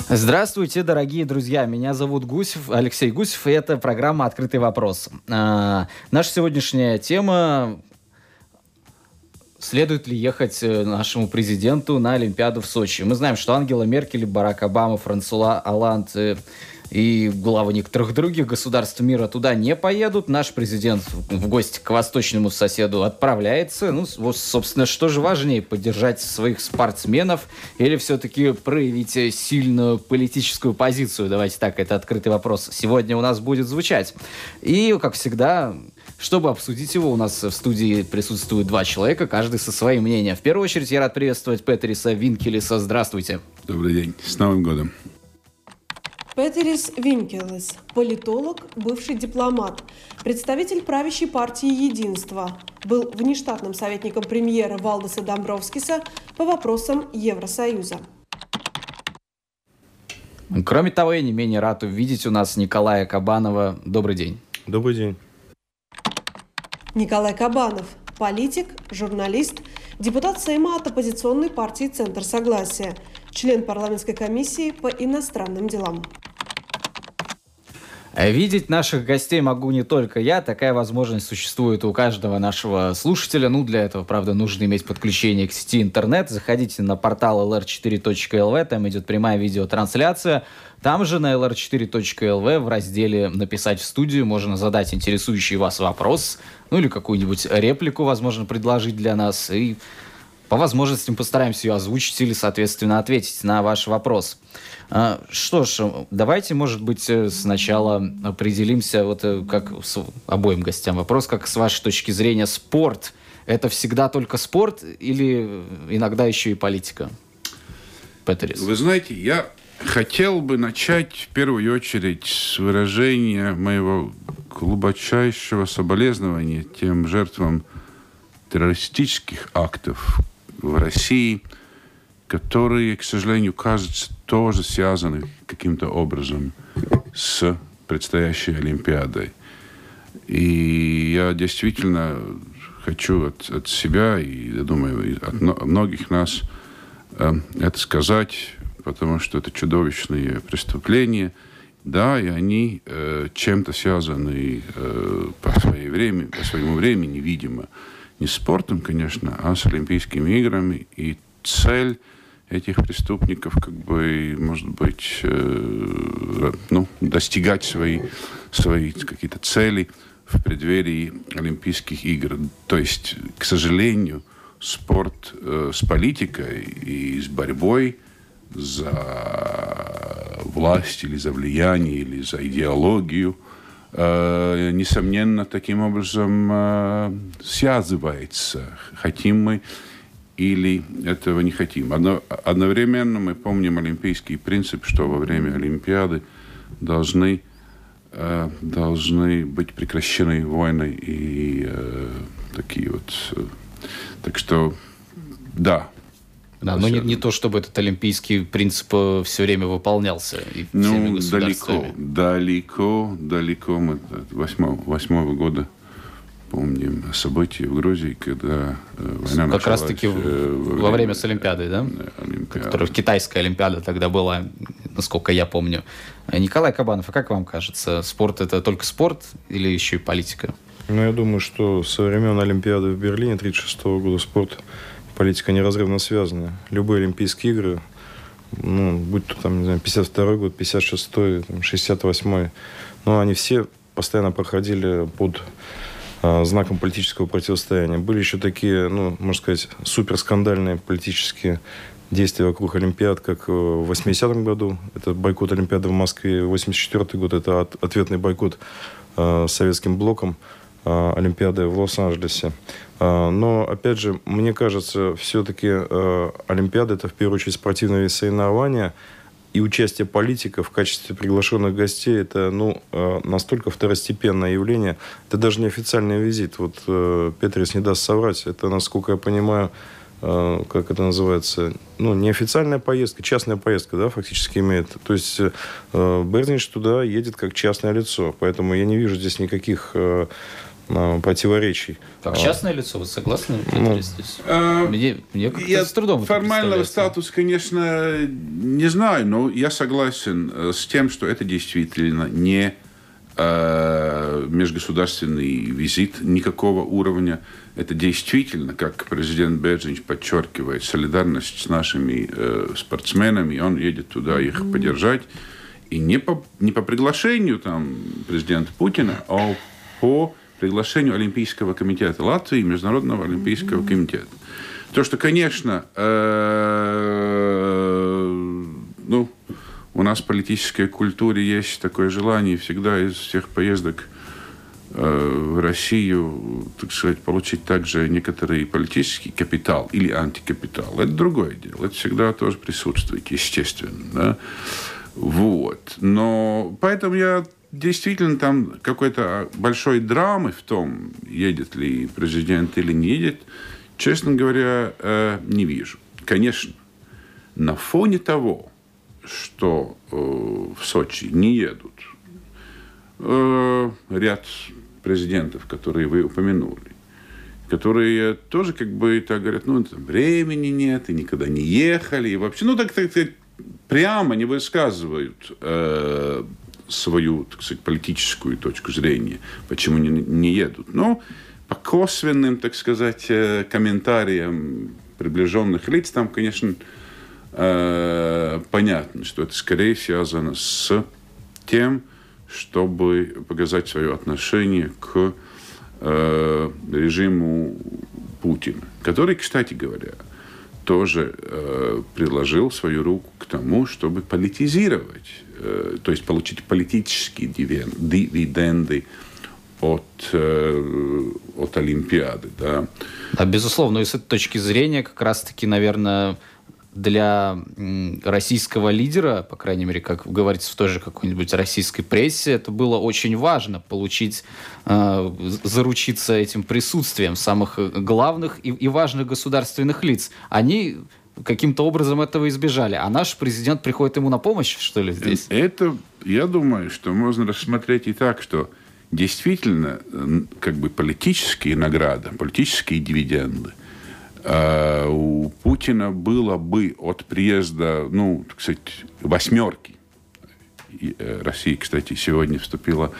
Здравствуйте, дорогие друзья. Меня зовут Алексей Гусев, и это программа «Открытый вопрос». Наша сегодняшняя тема: следует ли ехать нашему президенту на Олимпиаду в Сочи? Мы знаем, что Ангела Меркель, Барак Обама, Франсуа Олланд и главы некоторых других государств мира туда не поедут. Наш президент в гости к восточному соседу отправляется. Ну, вот, собственно, что же важнее, поддержать своих спортсменов или все-таки проявить сильную политическую позицию? Давайте так, это открытый вопрос сегодня у нас будет звучать. И, как всегда, чтобы обсудить его, у нас в студии присутствуют два человека, каждый со своим мнением. В первую очередь я рад приветствовать Петериса Винкелеса. Здравствуйте. Добрый день. С Новым годом. Петерис Винкелес, политолог, бывший дипломат, представитель правящей партии «Единство», был внештатным советником премьера Валдиса Домбровскиса по вопросам Евросоюза. Кроме того, я не менее рад увидеть у нас Николая Кабанова. Добрый день. Добрый день. Николай Кабанов – политик, журналист, депутат Сейма от оппозиционной партии «Центр Согласия», член парламентской комиссии по иностранным делам. Видеть наших гостей могу не только я. Такая возможность существует у каждого нашего слушателя. Ну, для этого, правда, нужно иметь подключение к сети интернет. Заходите на портал lr4.lv, там идет прямая видеотрансляция. Там же на lr4.lv в разделе «Написать в студию» можно задать интересующий вас вопрос, ну или какую-нибудь реплику, возможно, предложить для нас. И по возможности мы постараемся ее озвучить или, соответственно, ответить на ваш вопрос. Что ж, давайте, может быть, сначала определимся, вот как с обоим гостям вопрос, как с вашей точки зрения спорт – это всегда только спорт или иногда еще и политика? Петерис. Вы знаете, я хотел бы начать в первую очередь с выражения моего глубочайшего соболезнования тем жертвам террористических актов в России, которые, к сожалению, кажется, тоже связаны каким-то образом с предстоящей Олимпиадой. И я действительно хочу от себя и, я думаю, от многих нас это сказать, потому что это чудовищные преступления. Да, и они чем-то связаны по своему времени, видимо, не с спортом, конечно, а с Олимпийскими играми. И цель этих преступников, как бы, может быть, достигать свои какие-то цели в преддверии Олимпийских игр. То есть, к сожалению, спорт с политикой и с борьбой за власть или за влияние или за идеологию, несомненно, таким образом связывается. Хотим мы или этого не хотим. Одновременно мы помним олимпийский принцип, что во время Олимпиады должны быть прекращены войны и такие вот. Так что, да. Да, но не то, чтобы этот олимпийский принцип все время выполнялся и всеми государствами. Далеко. Мы от 8-го года помним события в Грузии, когда война началась. Как раз-таки во время с Олимпиадой, да? Которая китайская Олимпиада тогда была, насколько я помню. Николай Кабанов, а как вам кажется, спорт – это только спорт или еще и политика? Ну, я думаю, что со времен Олимпиады в Берлине 1936 года спорт и политика неразрывно связаны. Любые Олимпийские игры, будь то, 52-й год, 56-й, 68-й, они все постоянно проходили под знаком политического противостояния. Были еще такие, можно сказать, суперскандальные политические действия вокруг Олимпиад, как в 80-м году. Это бойкот Олимпиады в Москве. 84-й год – это ответный бойкот советским блоком Олимпиады в Лос-Анджелесе. Но, опять же, мне кажется, все-таки Олимпиада – это, в первую очередь, спортивное соревнование, и участие политиков в качестве приглашенных гостей – это настолько второстепенное явление. Это даже не официальный визит. Вот Петерис не даст соврать. Это, насколько я понимаю, как это называется, неофициальная поездка, частная поездка, да, фактически имеет. То есть Берзнич туда едет как частное лицо. Поэтому я не вижу здесь никаких противоречий. Как частное лицо, вы согласны, Петр, здесь? Мне как-то с трудом формального статуса, конечно, не знаю, но я согласен с тем, что это действительно не межгосударственный визит никакого уровня. Это действительно, как президент Бērziņš подчеркивает, солидарность с нашими спортсменами. Он едет туда их поддержать. И не по приглашению там, президента Путина, а по приглашению Олимпийского комитета Латвии и Международного Олимпийского комитета. То, что, конечно, у нас в политической культуре есть такое желание всегда из всех поездок в Россию, так сказать, получить также некоторый политический капитал или антикапитал. Это другое дело. Это всегда тоже присутствует, естественно. Да? Вот. Но поэтому я действительно там какой-то большой драмы в том, едет ли президент или не едет, честно говоря, не вижу. Конечно, на фоне того, что в Сочи не едут ряд президентов, которые вы упомянули, которые тоже как бы так говорят, там времени нет, и никогда не ехали, и вообще, так сказать, прямо не высказывают свою, так сказать, политическую точку зрения, почему не едут. Но по косвенным, так сказать, комментариям приближенных лиц, там, конечно, понятно, что это скорее связано с тем, чтобы показать свое отношение к режиму Путина, который, кстати говоря, тоже приложил свою руку к тому, чтобы политизировать, то есть получить политические дивиденды от Олимпиады. Да. Безусловно, и с этой точки зрения как раз-таки, наверное, для российского лидера, по крайней мере, как говорится в той же какой-нибудь российской прессе, это было очень важно получить, заручиться этим присутствием самых главных и важных государственных лиц. Они каким-то образом этого избежали. А наш президент приходит ему на помощь, что ли, здесь? Это, я думаю, что можно рассмотреть и так, что действительно как бы политические награды, политические дивиденды у Путина было бы от приезда, так сказать, восьмерки. Россия, кстати, сегодня вступила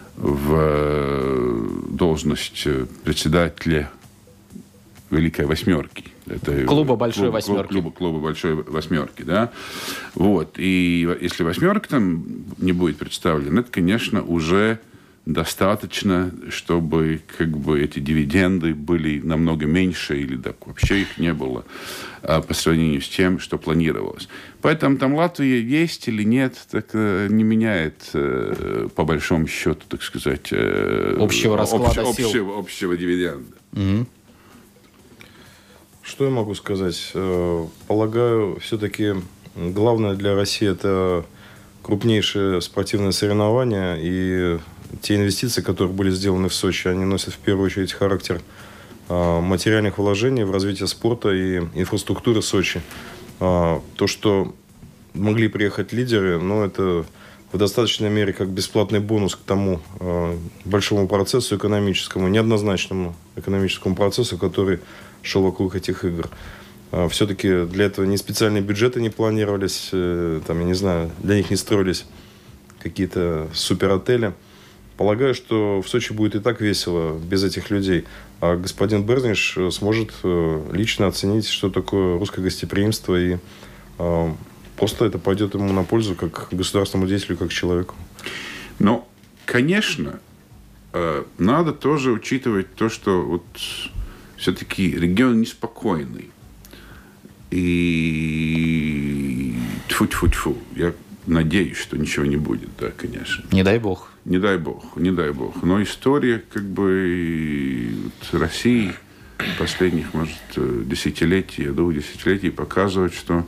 в должность председателя Великой Восьмерки. Это клуба Большой Восьмерки. Клуба Большой Восьмерки, да. Вот. И если восьмерка там не будет представлена, это, конечно, уже достаточно, чтобы как бы эти дивиденды были намного меньше или так вообще их не было по сравнению с тем, что планировалось. Поэтому там Латвия есть или нет, так не меняет по большому счету, так сказать, общего расклада сил. Общего дивиденда. Угу. Что я могу сказать? Полагаю, все-таки главное для России это крупнейшее спортивное соревнование, и те инвестиции, которые были сделаны в Сочи, они носят в первую очередь характер материальных вложений в развитие спорта и инфраструктуры Сочи. То, что могли приехать лидеры, это в достаточной мере как бесплатный бонус к тому большому процессу экономическому, неоднозначному экономическому процессу, который шел вокруг этих игр. Все-таки для этого ни специальные бюджеты не планировались, я не знаю, для них не строились какие-то суперотели. Полагаю, что в Сочи будет и так весело без этих людей. А господин Бērziņš сможет лично оценить, что такое русское гостеприимство, и просто это пойдет ему на пользу как государственному деятелю, как человеку. Конечно, надо тоже учитывать то, что все-таки регион неспокойный. И тьфу-тьфу-тьфу. Я надеюсь, что ничего не будет, да, конечно. Не дай бог. Не дай бог. Но история России последних, может, десятилетий, двух десятилетий показывает, что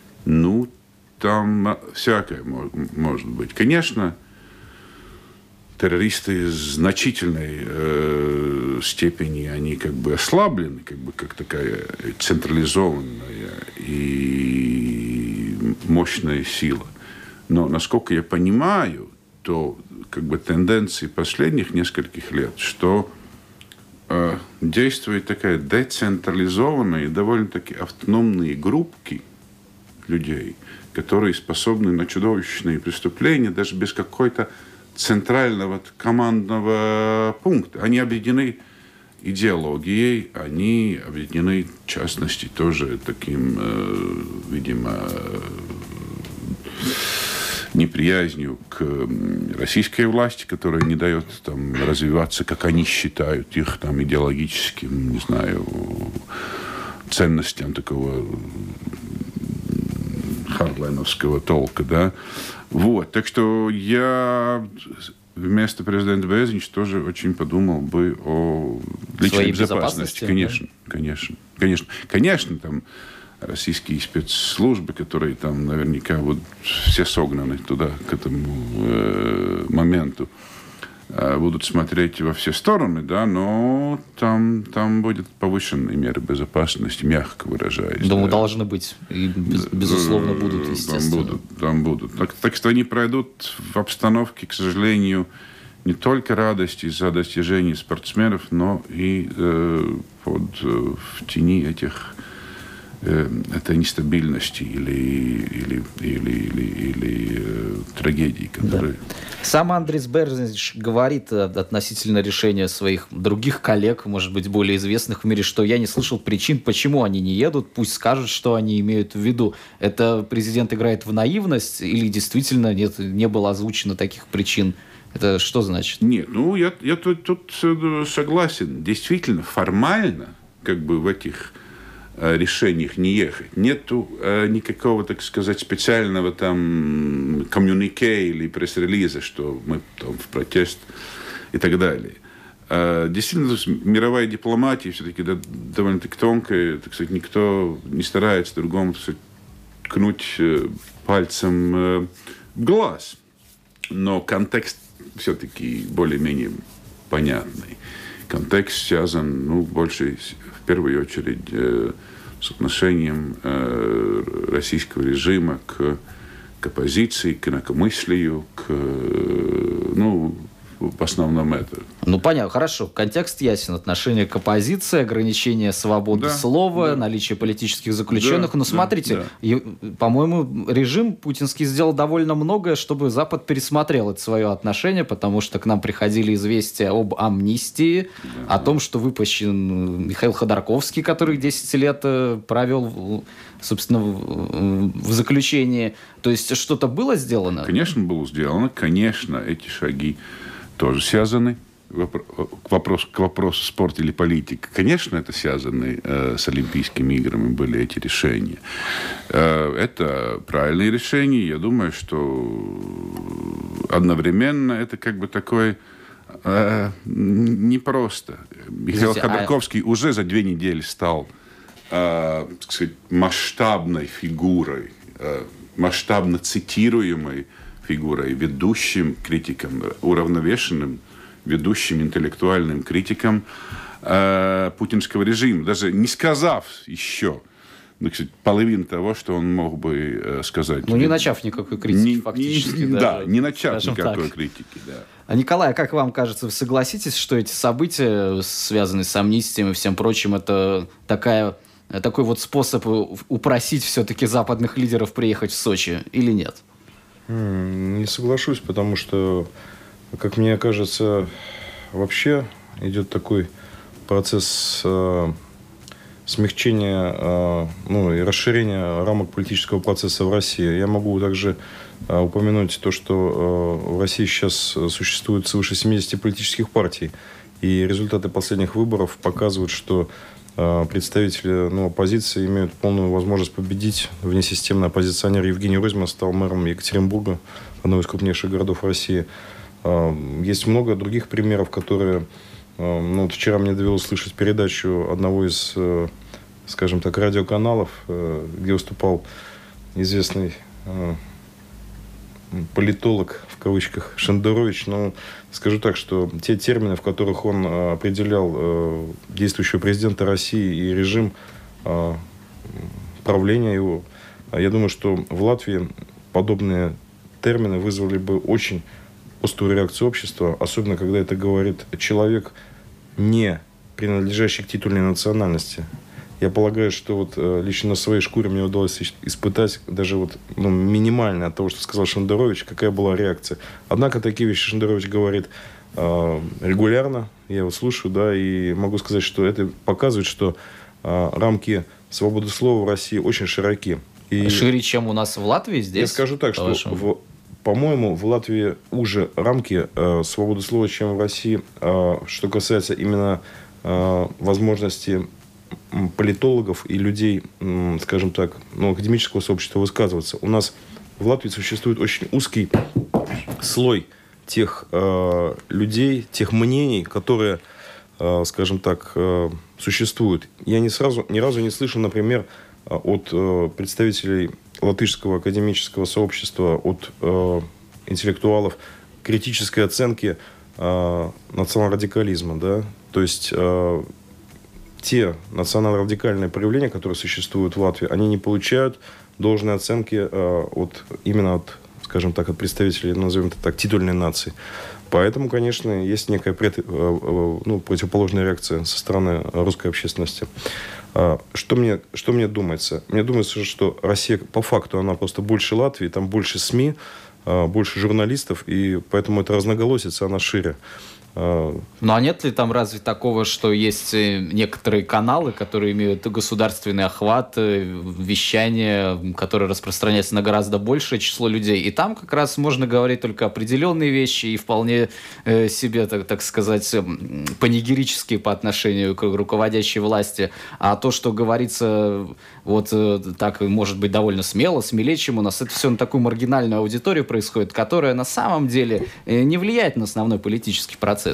там всякое может быть. Конечно, террористы в значительной степени, они ослаблены, как такая централизованная и мощная сила. Но, насколько я понимаю, то тенденции последних нескольких лет, что действует такая децентрализованная и довольно-таки автономные группки людей, которые способны на чудовищные преступления даже без какой-то центрального командного пункта. Они объединены идеологией, они объединены, в частности, тоже таким, видимо, неприязнью к российской власти, которая не дает там развиваться, как они считают, их там идеологическим, не знаю, ценностям такого хардленовского толка, да. Вот. Так что я вместо президента Березинича тоже очень подумал бы о личной безопасности. Конечно, да? Конечно, там российские спецслужбы, которые там наверняка вот все согнаны туда, к этому моменту, будут смотреть во все стороны, да, но там будет повышенные меры безопасности, мягко выражаясь. Думаю, да. Должны быть. И, безусловно, будут, естественно. Там будут. Так что они пройдут в обстановке, к сожалению, не только радости за достижения спортсменов, но и в тени этой нестабильности или трагедии, которые... Да. Сам Андрис Берзинич говорит относительно решения своих других коллег, может быть, более известных в мире, что я не слышал причин, почему они не едут, пусть скажут, что они имеют в виду. Это президент играет в наивность или действительно не было озвучено таких причин? Это что значит? Нет, я тут согласен. Действительно, формально, как бы в этих решениях не ехать. Нету никакого, так сказать, специального там коммюнике или пресс-релиза, что мы там в протест и так далее. Действительно, мировая дипломатия все-таки довольно-таки тонкая, так сказать, никто не старается другому, так сказать, ткнуть пальцем в глаз. Но контекст все-таки более-менее понятный. Контекст связан, больше в первую очередь с отношением российского режима к оппозиции, к инакомыслию, в основном это. Понятно, хорошо. Контекст ясен. Отношение к оппозиции, ограничение свободы слова, наличие политических заключенных. Но смотрите, по-моему, режим путинский сделал довольно многое, чтобы Запад пересмотрел это свое отношение, потому что к нам приходили известия об амнистии, о том, что выпущен Михаил Ходорковский, который 10 лет провел, собственно, в заключении. То есть что-то было сделано? Конечно, было сделано. Конечно, эти шаги тоже связаны к вопросу спорта или политики. Конечно, это связаны с Олимпийскими играми, были эти решения. Это правильные решения. Я думаю, что одновременно это как бы такое непросто. Михаил Ходорковский уже за 2 недели стал, так сказать, масштабной фигурой, масштабно цитируемой фигурой, ведущим критиком, уравновешенным ведущим интеллектуальным критиком путинского режима, даже не сказав еще, половину того, что он мог бы сказать. Не начав никакой критики, фактически. Не начав никакой критики, да. А, Николай, как вам кажется, вы согласитесь, что эти события, связанные с амнистией и всем прочим, это такой вот способ упросить все-таки западных лидеров приехать в Сочи или нет? Не соглашусь, потому что, как мне кажется, вообще идет такой процесс смягчения и расширения рамок политического процесса в России. Я могу также упомянуть то, что в России сейчас существует свыше 70 политических партий, и результаты последних выборов показывают, что представители оппозиции имеют полную возможность победить. Внесистемный оппозиционер Евгений Ройзман стал мэром Екатеринбурга, одного из крупнейших городов России. Есть много других примеров, которые... вчера мне довелось слышать передачу одного из, скажем так, радиоканалов, где выступал известный политолог, в кавычках, Шендерович. Скажу так, что те термины, в которых он определял действующего президента России и режим правления его, я думаю, что в Латвии подобные термины вызвали бы очень острую реакцию общества, особенно когда это говорит человек, не принадлежащие к титульной национальности. Я полагаю, что вот лично на своей шкуре мне удалось испытать даже вот, минимально от того, что сказал Шендерович, какая была реакция. Однако такие вещи Шендерович говорит регулярно, я его слушаю, да, и могу сказать, что это показывает, что рамки свободы слова в России очень широки. И шире, чем у нас в Латвии здесь? Я скажу так, что, по-моему, в Латвии уже рамки свободы слова, чем в России, что касается именно возможности политологов и людей, скажем так, академического сообщества высказываться. У нас в Латвии существует очень узкий слой тех людей, тех мнений, которые, скажем так, существуют. Я ни разу не слышал, например, от представителей латышского академического сообщества, от интеллектуалов критической оценки национал-радикализма. Да? То есть те национал-радикальные проявления, которые существуют в Латвии, они не получают должной оценки именно от, скажем так, от представителей, назовем это так, титульной нации. Поэтому, конечно, есть некая противоположная реакция со стороны русской общественности. Что мне думается? Мне думается, что Россия по факту, она просто больше Латвии, там больше СМИ, больше журналистов, и поэтому эта разноголосица, она шире. Ну, а нет ли там разве такого, что есть некоторые каналы, которые имеют государственный охват, вещание, которое распространяется на гораздо большее число людей, и там как раз можно говорить только определенные вещи и вполне себе, так сказать, панигерические по отношению к руководящей власти, а то, что говорится вот так, может быть, довольно смелее, чем у нас, это все на такую маргинальную аудиторию происходит, которая на самом деле не влияет на основной политический процесс.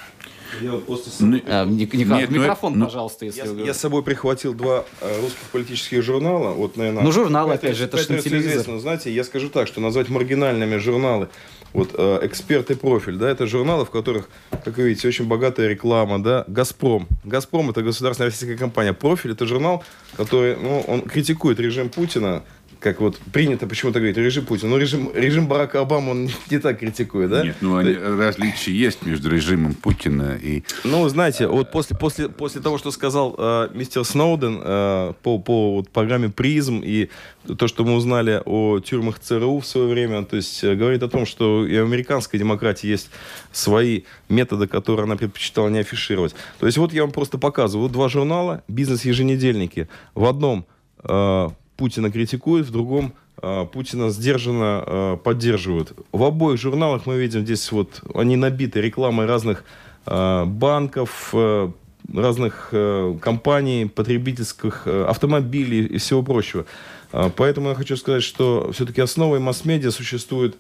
Я вот после микрофон, пожалуйста, если я с собой прихватил 2 русских политических журнала. Вот, наверное, журналы, опять же, это же не телевизор. Знаете, я скажу так, что назвать маргинальными журналы, вот «Эксперт» и «Профиль», да, это журналы, в которых, как вы видите, очень богатая реклама, да, «Газпром». «Газпром» — это государственная российская компания. «Профиль» — это журнал, который, он критикует режим Путина, как вот принято почему-то говорить, режим Путина. Но режим Барака Обамы он не так критикует, да? Нет, различия есть между режимом Путина и... знаете, вот после того, что сказал мистер Сноуден по программе «Призм» и то, что мы узнали о тюрьмах ЦРУ в свое время, то есть говорит о том, что и у американской демократии есть свои методы, которые она предпочитала не афишировать. То есть вот я вам просто показываю. Вот 2 журнала, бизнес-еженедельники. В одном Путина критикуют, в другом Путина сдержанно поддерживают. В обоих журналах мы видим, здесь вот они набиты рекламой разных банков, разных компаний, потребительских автомобилей и всего прочего. Поэтому я хочу сказать, что все-таки основа масс-медиа существует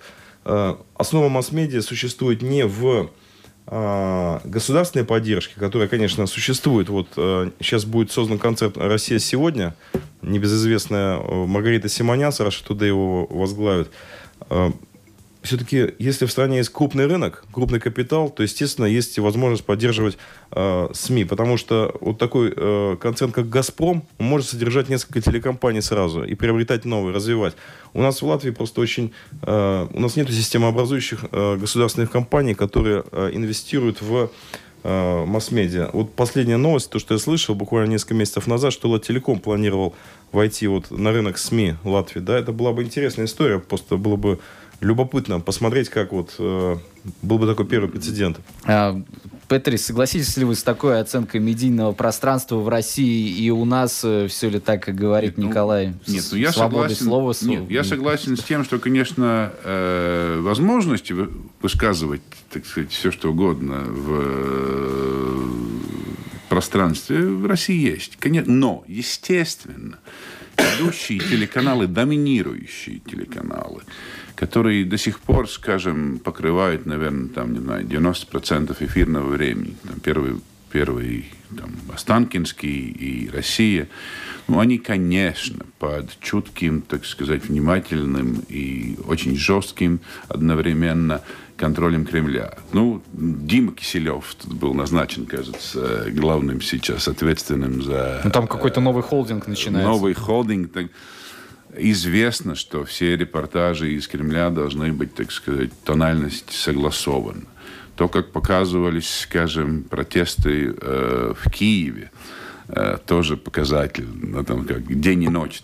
не в государственной поддержки, которая, конечно, существует. Вот сейчас будет создан концерт «Россия сегодня», небезызвестная Маргарита Симонян, Russia Today его возглавит. Все-таки, если в стране есть крупный рынок, крупный капитал, то, естественно, есть возможность поддерживать СМИ, потому что вот такой концерн, как «Газпром», может содержать несколько телекомпаний сразу и приобретать новые, развивать. У нас в Латвии просто у нас нет системообразующих государственных компаний, которые инвестируют в масс-медиа. Вот последняя новость, то, что я слышал буквально несколько месяцев назад, что Латтелеком планировал войти вот на рынок СМИ Латвии. Да, это была бы интересная история, просто было бы любопытно посмотреть, как вот был бы такой первый прецедент. Петри, согласитесь ли вы с такой оценкой медийного пространства в России и у нас все ли так, как говорит Николай? Я согласен с тем, что, конечно, возможности высказывать, так сказать, все, что угодно в пространстве в России есть. Но, естественно, ведущие телеканалы, доминирующие телеканалы, которые до сих пор, скажем, покрывают, наверное, 90% эфирного времени. Первый Останкинский и «Россия». Они, конечно, под чутким, так сказать, внимательным и очень жестким одновременно контролем Кремля. Дима Киселев был назначен, кажется, главным сейчас, ответственным за... Там какой-то новый холдинг начинается. Новый холдинг. известно, что все репортажи из Кремля должны быть, так сказать, тональность согласованы. То, как показывались, скажем, протесты в Киеве, тоже показатель, ну, там, как день и ночь,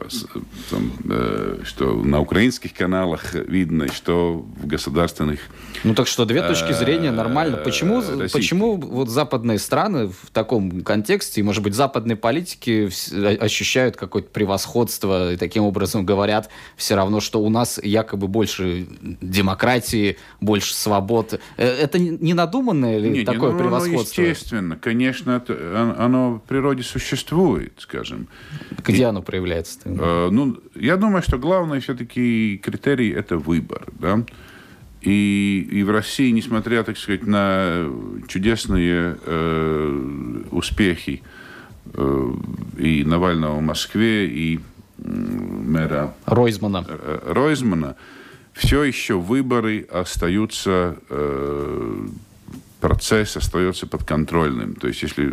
что на украинских каналах видно, что в государственных... Ну так что, две точки зрения нормально. Почему вот западные страны в таком контексте, и, может быть, западные политики ощущают какое-то превосходство и таким образом говорят все равно, что у нас якобы больше демократии, больше свобод. Это не надуманное ли такое превосходство? Естественно, конечно, оно в природе существует, скажем. Где оно проявляется? Я думаю, что главный все-таки критерий – это выбор, да? И в России, несмотря, так сказать, на чудесные успехи и Навального в Москве, и мэра Ройзмана, все еще выборы остаются, процесс остается подконтрольным. То есть, если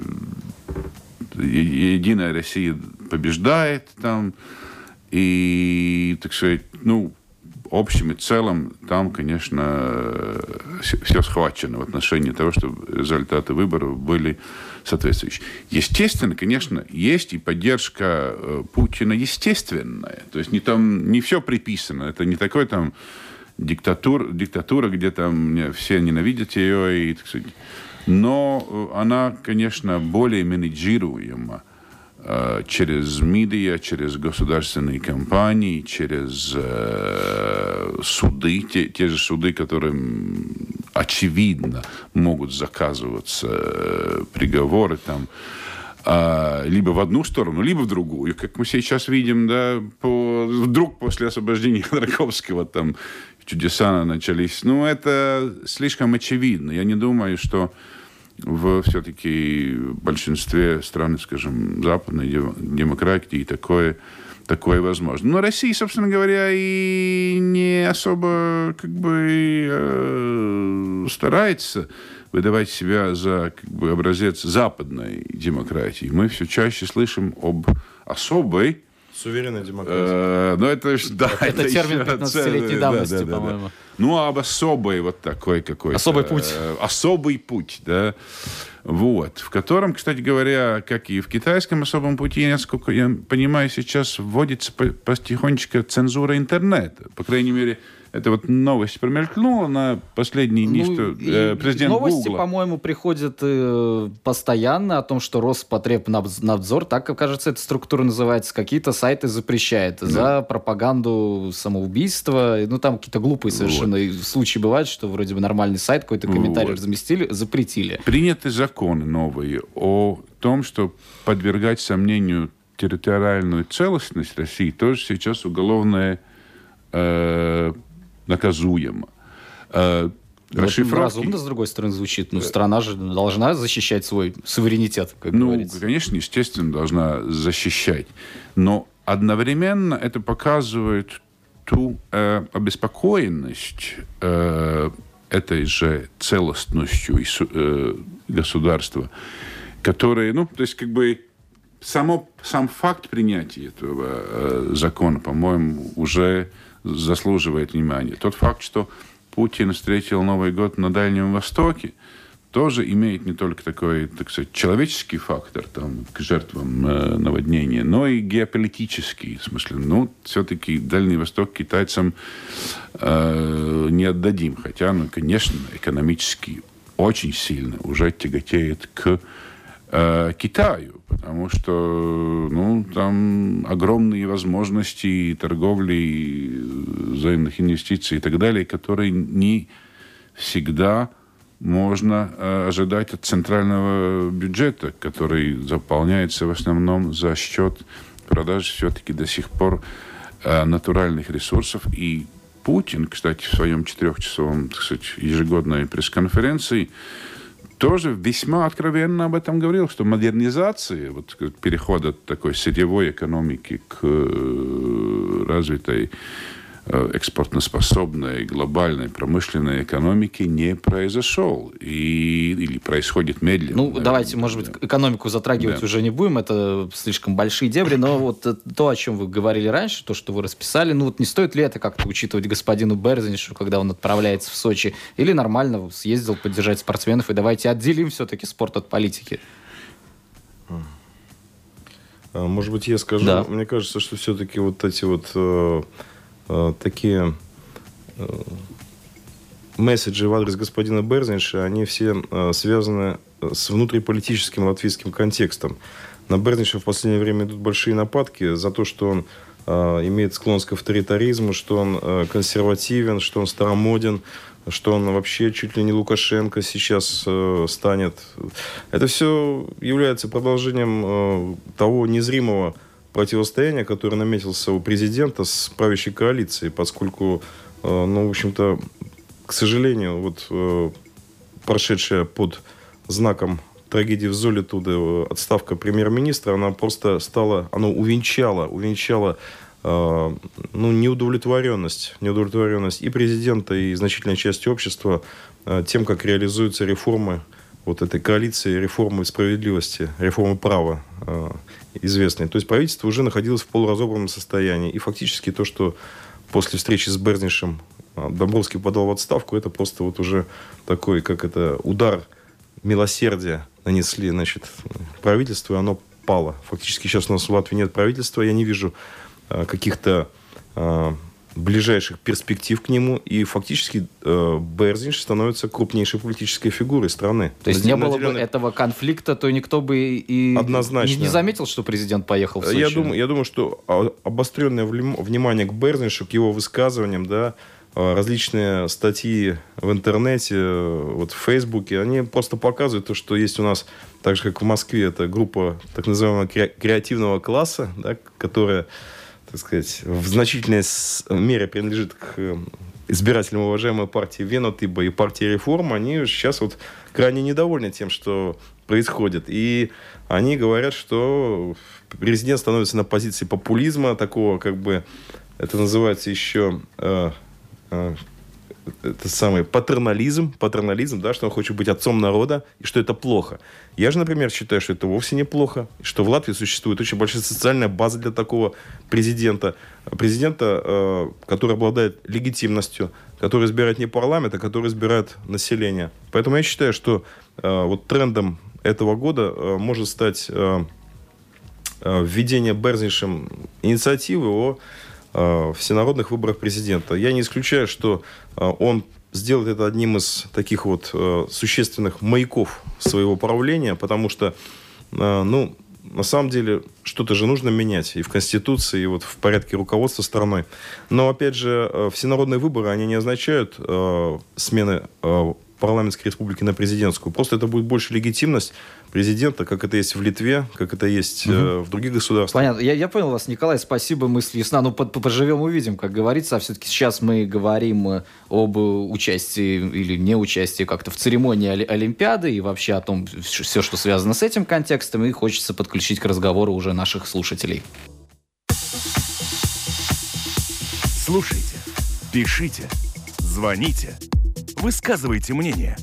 Единая Россия побеждает там, и, так сказать, общем и целом, там, конечно, все схвачено в отношении того, чтобы результаты выборов были соответствующие. Естественно, конечно, есть и поддержка Путина естественная. То есть не все приписано. Это не такой там диктатура, где там все ненавидят ее, и, так сказать. Но она, конечно, более менеджируема через медиа, через государственные компании, через суды, те же суды, которым очевидно могут заказываться приговоры там, либо в одну сторону, либо в другую. Как мы сейчас видим, да, вдруг после освобождения Ходорковского там чудеса начались. Это слишком очевидно. Я не думаю, что в все-таки большинстве стран, скажем, западной демократии такое возможно. Но Россия, собственно говоря, и не особо старается выдавать себя за образец западной демократии. Мы все чаще слышим об особой суверенной демократии. Это термин 15-летней давности, по-моему. Об особой такой какой-то... Особый путь. Особый путь, да. В котором, кстати говоря, как и в китайском особом пути, насколько я понимаю, сейчас вводится потихонечку цензура интернета. По крайней мере, это новость промелькнула на последние дни, что президент новости, Гугла... по-моему, приходят постоянно о том, что Роспотребнадзор, так, кажется, эта структура называется, какие-то сайты запрещает за пропаганду самоубийства. Там какие-то глупые совершенно случаи бывают, что вроде бы нормальный сайт, какой-то комментарий разместили, запретили. Приняты законы новые о том, что подвергать сомнению территориальную целостность России тоже сейчас уголовное наказуемо. Разумно, с другой стороны, звучит. Страна же должна защищать свой суверенитет, как говорится. Конечно, естественно, должна защищать. Но одновременно это показывает ту обеспокоенность этой же целостностью государства, которая, то есть, сам факт принятия этого закона, по-моему, уже заслуживает внимания. Тот факт, что Путин встретил Новый год на Дальнем Востоке, тоже имеет не только такой, так сказать, человеческий фактор к жертвам наводнения, но и геополитический. В смысле, все-таки Дальний Восток китайцам не отдадим. Хотя, конечно, экономически очень сильно уже тяготеет к Китаю, потому что там огромные возможности торговли, взаимных инвестиций и так далее, которые не всегда можно ожидать от центрального бюджета, который заполняется в основном за счет продажи все-таки до сих пор натуральных ресурсов. И Путин, кстати, в своем 4-часовом, так сказать, ежегодной пресс-конференции тоже весьма откровенно об этом говорил, что модернизация, переход от такой сырьевой экономики к развитой экспортоспособной глобальной промышленной экономики не произошел. Или происходит медленно. Ну, давайте, может быть, экономику затрагивать уже не будем, это слишком большие дебри, но вот то, о чем вы говорили раньше, то, что вы расписали, ну вот не стоит ли это как-то учитывать господину Берзиншу, когда он отправляется в Сочи, или нормально съездил поддержать спортсменов, и давайте отделим все-таки спорт от политики? Может быть, я скажу. Да. Мне кажется, что все-таки вот эти вот такие месседжи в адрес господина Берзинша, они все связаны с внутриполитическим латвийским контекстом. На Берзинша в последнее время идут большие нападки за то, что он имеет склонность к авторитаризму, что он консервативен, что он старомоден, что он вообще чуть ли не Лукашенко сейчас станет. Это все является продолжением того незримого противостояния, которое наметился у президента с правящей коалицией, поскольку, ну, в общем-то, к сожалению, вот прошедшая под знаком трагедии в Золитуде отставка премьер-министра, она просто стала, она увенчала неудовлетворенность и президента, и значительной части общества тем, как реализуются реформы вот этой коалиции, реформы справедливости, реформы права известные. То есть правительство уже находилось в полуразобранном состоянии. И фактически то, что после встречи с Берзиншем Домбровский подал в отставку, это просто вот уже такой, как это, удар милосердия нанесли, значит, правительству, и оно пало. Фактически сейчас у нас в Латвии нет правительства, я не вижу каких-то ближайших перспектив к нему, и фактически Берзинш становится крупнейшей политической фигурой страны. То есть не было бы этого конфликта, то никто бы и не заметил, что президент поехал в Сочи? Я думаю, что обостренное внимание к Берзиншу, к его высказываниям, да, различные статьи в интернете, вот в Фейсбуке, они просто показывают то, что есть у нас, так же, как в Москве, это группа так называемого креативного класса, да, которая, так сказать, в значительной мере принадлежит к избирателям уважаемой партии Венотиба и партии Реформ. Они сейчас вот крайне недовольны тем, что происходит. И они говорят, что президент становится на позиции популизма, такого, как бы, это называется еще это самый патернализм, да, что он хочет быть отцом народа, и что это плохо. Я же, например, считаю, что это вовсе неплохо, что в Латвии существует очень большая социальная база для такого президента, который обладает легитимностью, который избирает не парламент, а который избирает население. Поэтому я считаю, что вот трендом этого года может стать введение Берзиншем инициативы о всенародных выборах президента. Я не исключаю, что он сделает это одним из таких вот существенных маяков своего правления, потому что, ну, на самом деле, что-то же нужно менять и в Конституции, и вот в порядке руководства страной. Но, опять же, всенародные выборы, они не означают смены парламентской республики на президентскую. Просто это будет больше легитимность президента, как это есть в Литве, как это есть в других государствах. Понятно. Я понял вас, Николай, спасибо, мысль ясна. Ну, поживем, увидим, как говорится. А все-таки сейчас мы говорим об участии или неучастии как-то в церемонии Олимпиады и вообще о том, все, что связано с этим контекстом, и хочется подключить к разговору уже наших слушателей. Слушайте, пишите, звоните. Высказывайте мнение.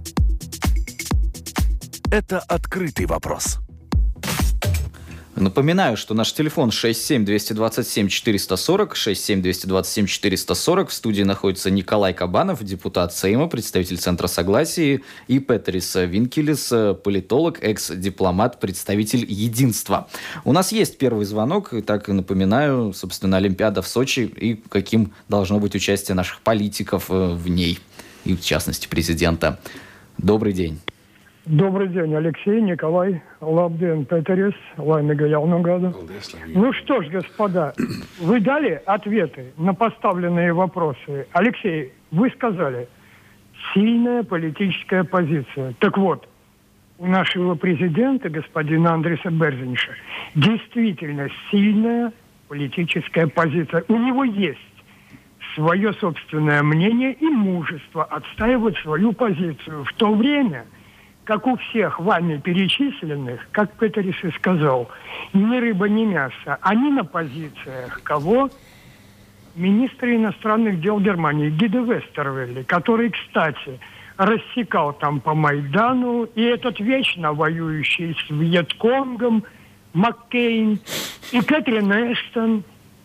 Это открытый вопрос. Напоминаю, что наш телефон 67-227-440, 67-227-440. В студии находится Николай Кабанов, депутат Сейма, представитель Центра Согласия, и Петерис Винкелис, политолог, экс-дипломат, представитель Единства. У нас есть первый звонок, и так напоминаю, собственно, Олимпиада в Сочи и каким должно быть участие наших политиков в ней, и в частности президента. Добрый день. Добрый день, Алексей, Николай, Лабден, Петерис, Лайнега Ялнугада. Ну что ж, господа, вы дали ответы на поставленные вопросы. Алексей, вы сказали, сильная политическая позиция. Так вот, у нашего президента, господина Андреса Берзинша, действительно сильная политическая позиция. У него есть свое собственное мнение и мужество отстаивать свою позицию. В то время, как у всех вами перечисленных, как Петерис и сказал, ни рыба, ни мясо. Они на позициях кого? министра иностранных дел Германии Гиде Вестервелли, который, кстати, рассекал там по Майдану, и этот вечно воюющий с Вьетконгом Маккейн, и Кэтрин Эштон.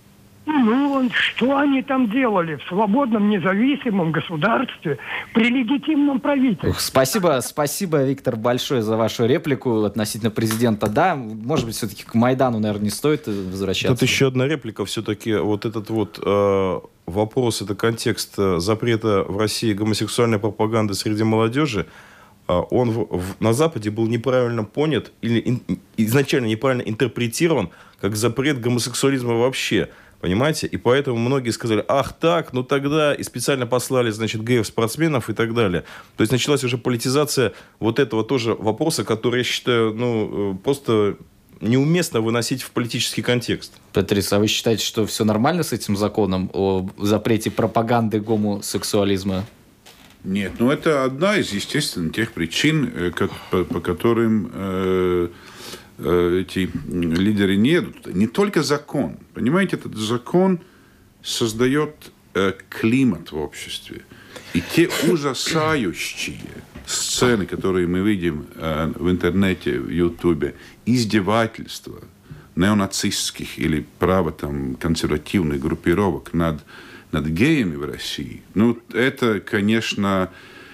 Ну, что они там делали в свободном, независимом государстве при легитимном правительстве? Спасибо, Виктор, большое за вашу реплику относительно президента. Да, может быть, все-таки к Майдану, наверное, не стоит возвращаться. Тут еще одна реплика. Все-таки вот этот вот вопрос, это контекст запрета в России гомосексуальной пропаганды среди молодежи, он на Западе был неправильно понят или изначально неправильно интерпретирован как запрет гомосексуализма вообще. Понимаете? И поэтому многие сказали, ах так, ну тогда и специально послали, значит, геев-спортсменов и так далее. То есть началась уже политизация вот этого тоже вопроса, который, я считаю, ну, просто неуместно выносить в политический контекст. Петрис, а вы считаете, что все нормально с этим законом о запрете пропаганды гомосексуализма? Нет, ну это одна из, естественно, тех причин, по которым эти лидеры не идут. Не только закон. Понимаете, этот закон создает климат в обществе. И те ужасающие сцены, которые мы видим в интернете, в Ютубе, издевательства неонацистских или консервативных группировок над геями в России, ну, это, конечно,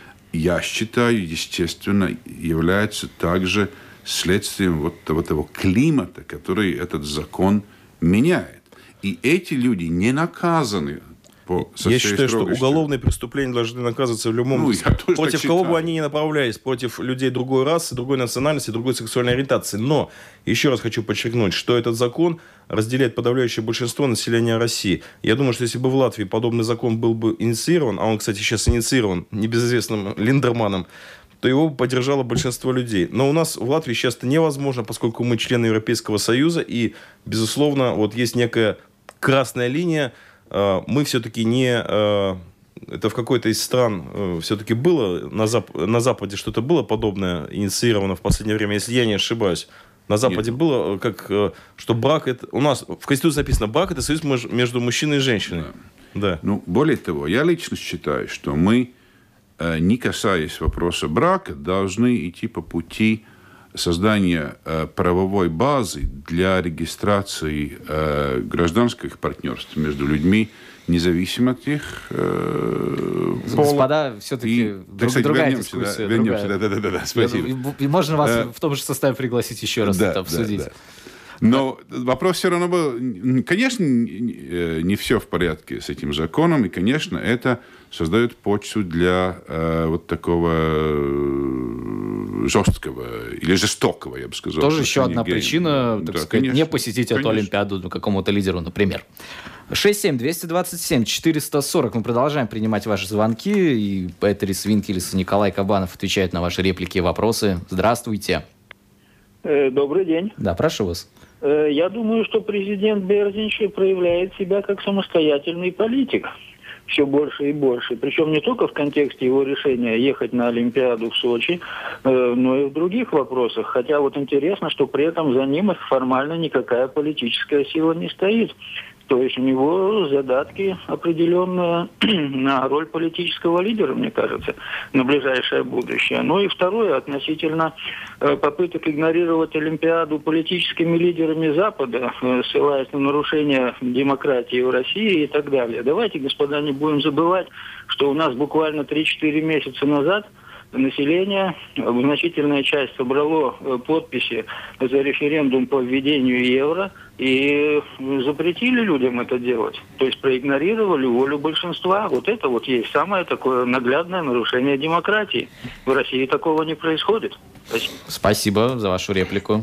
я считаю, естественно, является также следствием вот того климата, который этот закон меняет. И эти люди не наказаны Я считаю, что уголовные преступления должны наказываться в любом случае. Против кого бы они ни направлялись, против людей другой расы, другой национальности, другой сексуальной ориентации. Но еще раз хочу подчеркнуть, что этот закон разделяет подавляющее большинство населения России. Я думаю, что если бы в Латвии подобный закон был бы инициирован, а он, кстати, сейчас инициирован небезызвестным Линдерманом, то его поддержало большинство людей. Но у нас в Латвии сейчас это невозможно, поскольку мы члены Европейского Союза, и, безусловно, вот есть некая красная линия. Мы все-таки не... Это в какой-то из стран все-таки было, на Западе что-то было подобное инициировано в последнее время, если я не ошибаюсь. На Западе было, что брак это... У нас в Конституции написано, брак это союз между мужчиной и женщиной. Да. Ну, более того, я лично считаю, что мы, не касаясь вопроса брака, должны идти по пути создания правовой базы для регистрации гражданских партнерств между людьми, независимо от их пола. Господа, все-таки другая дискуссия. Да, спасибо. Можно вас в том же составе пригласить еще раз это обсудить. Да. Но вопрос все равно был... Конечно, не все в порядке с этим законом, и, конечно, это создает почву для вот такого жесткого или жестокого, я бы сказал. Тоже еще одна причина, так сказать, конечно, не посетить эту Олимпиаду какому-то лидеру, например. 67-227-440. Мы продолжаем принимать ваши звонки. И Петрис Винкелис и Николай Кабанов отвечают на ваши реплики и вопросы. Здравствуйте. Добрый день. Да, прошу вас. Я думаю, что президент Берзинч проявляет себя как самостоятельный политик все больше и больше. Причем не только в контексте его решения ехать на Олимпиаду в Сочи, но и в других вопросах. Хотя вот интересно, что при этом за ним формально никакая политическая сила не стоит. То есть у него задатки определенные на роль политического лидера, мне кажется, на ближайшее будущее. Ну и второе, относительно попыток игнорировать Олимпиаду политическими лидерами Запада, ссылаясь на нарушение демократии в России и так далее. Давайте, господа, не будем забывать, что у нас буквально 3-4 месяца назад население, значительная часть собрало подписи за референдум по введению евро и запретили людям это делать. То есть проигнорировали волю большинства. Вот это вот есть самое такое наглядное нарушение демократии. В России такого не происходит. Спасибо за вашу реплику.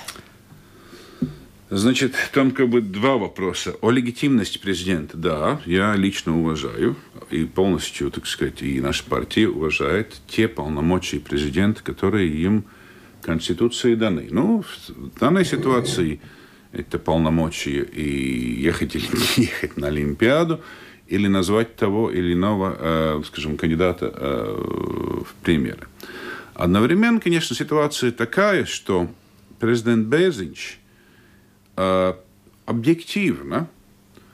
Значит, там как бы два вопроса. О легитимности президента, да, я лично уважаю и полностью, так сказать, и наша партия уважает те полномочия президента, которые им Конституцией даны. Ну, в данной ситуации это полномочия и ехать или не ехать на Олимпиаду, или назвать того или иного, скажем, кандидата в премьеры. Одновременно, конечно, ситуация такая, что президент Берзинч объективно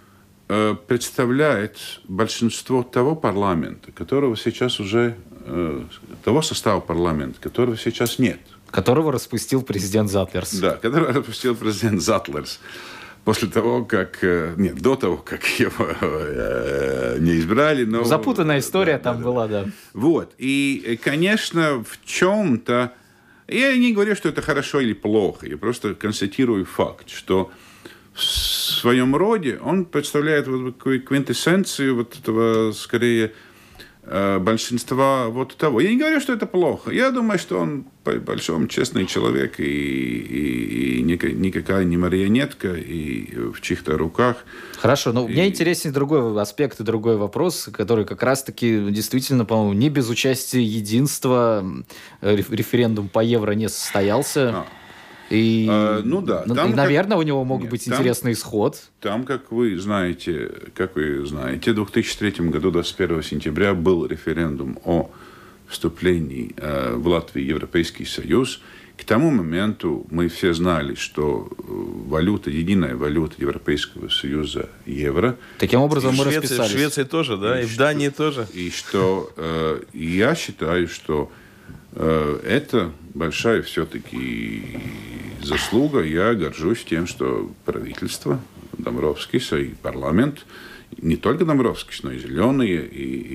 представляет большинство того парламента, которого сейчас уже, того состава парламента, которого сейчас нет. Которого распустил президент Затлерс. Да, которого распустил президент Затлерс. После того, как... Нет, до того, как его не избрали. Но, запутанная история там была, да. Вот. И, конечно, в чем-то... Я не говорю, что это хорошо или плохо. Я просто констатирую факт, что в своем роде он представляет вот такую квинтэссенцию вот этого, скорее, большинства вот того. Я не говорю, что это плохо. Я думаю, что он по-большому честный человек и никакая не марионетка и в чьих-то руках. Хорошо, но мне интересен другой аспект и другой вопрос, который как раз-таки действительно, по-моему, не без участия единства референдум по евро не состоялся. И, ну да. Там, и, наверное, у него мог быть интересный исход. Там, как вы знаете, в 2003 году, 21 сентября, был референдум о вступлении в Латвию в Европейский Союз. К тому моменту мы все знали, что единая валюта Европейского Союза – евро. Таким образом мы расписались. В Швеции тоже, да, и в Дании тоже. И что я считаю, что это большая все-таки заслуга. Я горжусь тем, что правительство, Домбровскис и парламент, не только Домбровскис, но и Зеленые,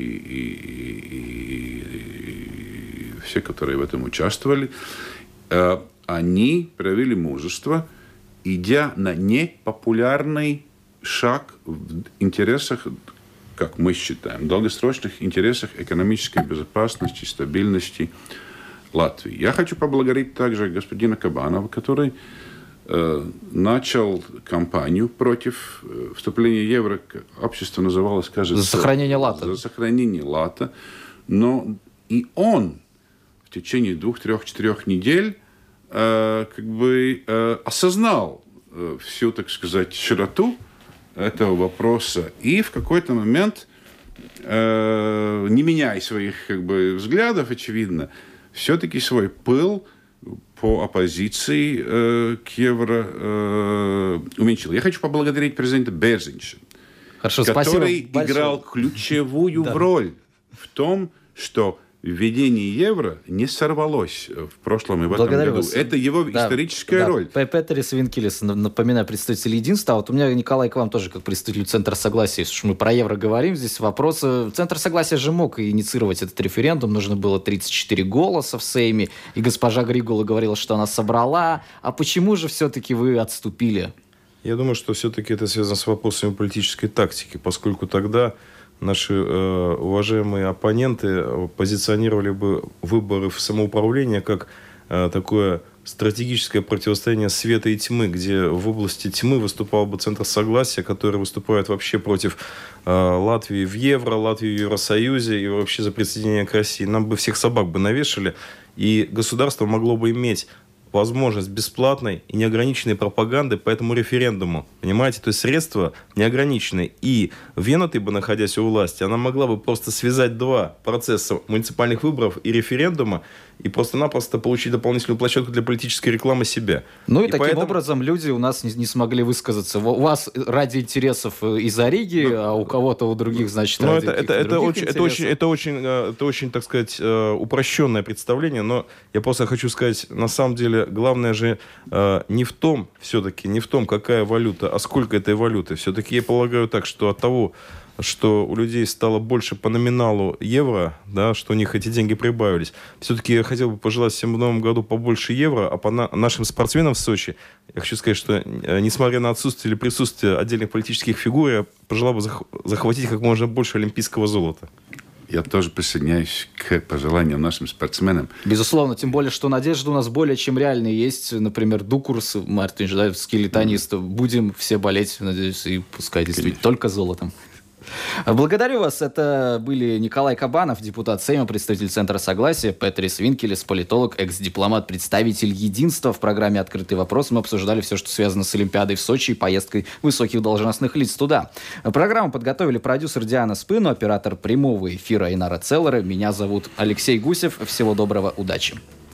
и все, которые в этом участвовали, они проявили мужество, идя на непопулярный шаг в интересах, как мы считаем, долгосрочных интересах экономической безопасности, стабильности Латвии. Я хочу поблагодарить также господина Кабанова, который начал кампанию против вступления в евро. Общество называлось, кажется... За сохранение лата. За сохранение лата. Но и он в течение 2, 3, 4 недель осознал всю, так сказать, широту этого вопроса. И в какой-то момент, не меняя своих взглядов, очевидно, все-таки свой пыл по оппозиции к евро уменьшил. Я хочу поблагодарить президента Берзинча, который играл ключевую роль в том, что введение евро не сорвалось в прошлом и в этом году. Вас. Это его историческая роль. Петерис Винкелес, напоминаю, представитель единства. Вот у меня, Николай, к вам тоже как представителю Центра Согласия. Если мы про евро говорим, здесь вопрос. Центр Согласия же мог инициировать этот референдум. Нужно было 34 голоса в Сейме. И госпожа Григула говорила, что она собрала. А почему же все-таки вы отступили? Я думаю, что все-таки это связано с вопросами политической тактики, поскольку тогда наши уважаемые оппоненты позиционировали бы выборы в самоуправление как такое стратегическое противостояние света и тьмы, где в области тьмы выступал бы Центр Согласия, который выступает вообще против Латвии в евро, Латвии в Евросоюзе и вообще за присоединение к России. Нам бы всех собак бы навешали, и государство могло бы иметь возможность бесплатной и неограниченной пропаганды по этому референдуму. Понимаете? То есть средства неограниченные. И Венуты бы, находясь у власти, она могла бы просто связать два процесса муниципальных выборов и референдума и просто-напросто получить дополнительную площадку для политической рекламы себя. Ну и таким поэтому... образом люди у нас не смогли высказаться. У вас ради интересов из-за Риги, а у кого-то у других, значит, ради это очень, так сказать, упрощенное представление, но я просто хочу сказать, на самом деле, главное же не в том, какая валюта, а сколько этой валюты. Все-таки я полагаю так, что от того, что у людей стало больше по номиналу евро, да, что у них эти деньги прибавились. Все-таки я хотел бы пожелать всем в новом году побольше евро, а по нашим спортсменам в Сочи, я хочу сказать, что несмотря на отсутствие или присутствие отдельных политических фигур, я пожелал бы захватить как можно больше олимпийского золота. Я тоже присоединяюсь к пожеланиям нашим спортсменам. Безусловно, тем более, что надежда у нас более чем реальная есть. Например, Дукурс, Мартин, да, скелетонист. Будем все болеть, надеюсь, и пускай действительно только золотом. Благодарю вас. Это были Николай Кабанов, депутат Сейма, представитель Центра Согласия, Петерис Винкелес, политолог, экс-дипломат, представитель Единства. В программе «Открытый вопрос» мы обсуждали все, что связано с Олимпиадой в Сочи и поездкой высоких должностных лиц туда. Программу подготовили продюсер Диана Спыну, оператор прямого эфира Инара Целлера. Меня зовут Алексей Гусев. Всего доброго, удачи.